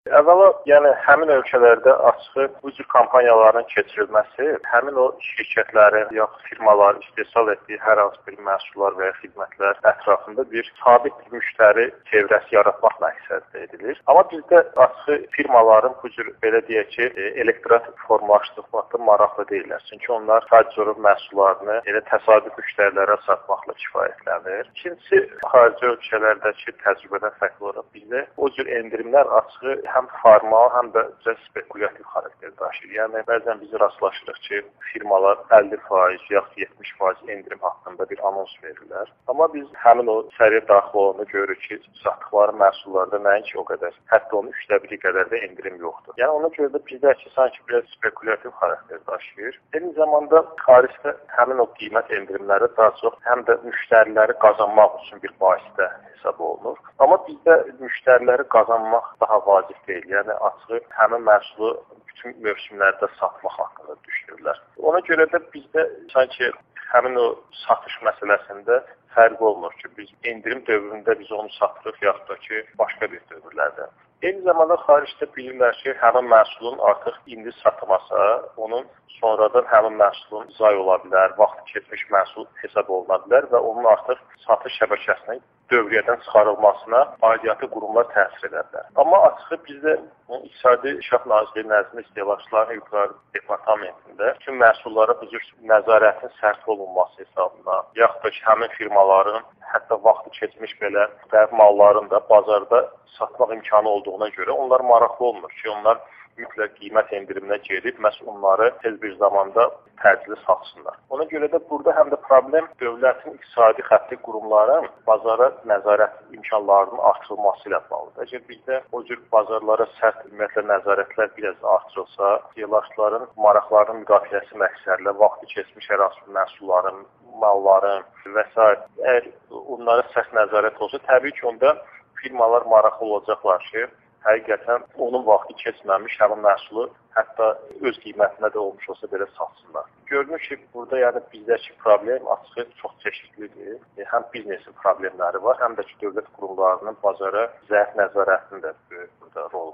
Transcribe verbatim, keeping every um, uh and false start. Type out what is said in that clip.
Əvvəla, yəni həmin ölkələrdə açığı bu cür kampaniyaların keçirilməsi həmin o şirkətlərin yaxud firmalar istehsal etdiyi hər hansı bir məhsullar və ya xidmətlər ətrafında bir sabit müştəri çevrəsi yaratmaq məqsədlə edilir. Amma bizdə açığı firmaların bu cür belə deyək ki, elektorat formalaşdırmaqda maraqlı deyirlər. Çünki onlar sadəcə olaraq məhsullarını elə təsadüf müştərilərə satmaqla kifayətlənir. İkincisi, xarici ölkələrdəki təcrübədən fərqli olaraq bizdə o cür endirimlər açığı həm formal, həm də spekulyativ xarakter daşıyır. Yəni, bəzən biz rastlaşırıq ki, firmalar əlli faiz, yaxud yetmiş faiz endirim haqqında bir anons verirlər. Amma biz həmin o səriyə daxil olanı görürük ki, satdıqları məhsullarda nəinki o qədər, hətta onun üçdə biri qədər də endirim yoxdur. Yəni, ona görə də bizdəki sanki biraz spekulyativ xarakter daşıyır. Eyni zamanda xaricdə həmin o qiymət endirimləri daha çox həm də müştəriləri qazanmaq üçün bir vasitə hesab olunur. Amma bizdə müştəriləri qazanmaq daha vacib deyil. Yəni açığı həmin məhsulu bütün mövsümlərdə satmaq haqqında düşünürlər. Ona görə də bizdə sanki həmin o satış məsələsində fərq olmur ki, biz endirim dövründə biz onu satırıq, yaxud da ki, başqa bir dövrlərdə. Eyni zamanda xaricdə bilirlər ki, həmin məhsulun artıq indi satılmasa, onun sonradan həmin məhsulun zay ola bilər, vaxt keçmiş məhsul hesab oluna bilər və onun artıq satış şəbəkəsinin dövriyyədən çıxarılmasına aidiyyatı qurumlar təsir edə bilər. Amma açığı bizdə İqtisadi İnkişaf Nazirliyi nəzdində istehlakçıların hüquqları departamentində bütün məhsullara bu cür nəzarətin sərt olunması hesabına, yaxud da ki, həmin firmaların hətta vaxtı keçmiş belə malların da bazarda satmaq imkanı olduğuna görə onlar maraqlı olmur ki, onlar mütləq qiymət endiriminə gedib, məhz onları tez bir zamanda təcili satsınlar. Ona görə də burada həm də problem dövlətin iqtisadi xətti qurumların bazara nəzarət imkanlarının artırılması ilə bağlıdır. Əgər bizdə o cür bazarlara sərt ümumiyyətlə nəzarətlər biraz artırılsa, istehlakçıların maraqlarının müdafiəsi məqsədilə vaxtı keçmiş hər hansı məhsulların, malların və s. əgər onlara sərt nəzarət olsa, təbii ki, onda firmalar maraqlı olacaqlar ki, həqiqətən onun vaxtı keçməmiş həmin məhsulu hətta öz qiymətində də olmuş olsa belə satsınlar. Görünür ki, burada yəni bizdəki problem açığı çox çeşidlidir. Həm biznesin problemləri var, həm də ki, dövlət qurumlarının bazara zəif nəzarətinin də böyük burada rolu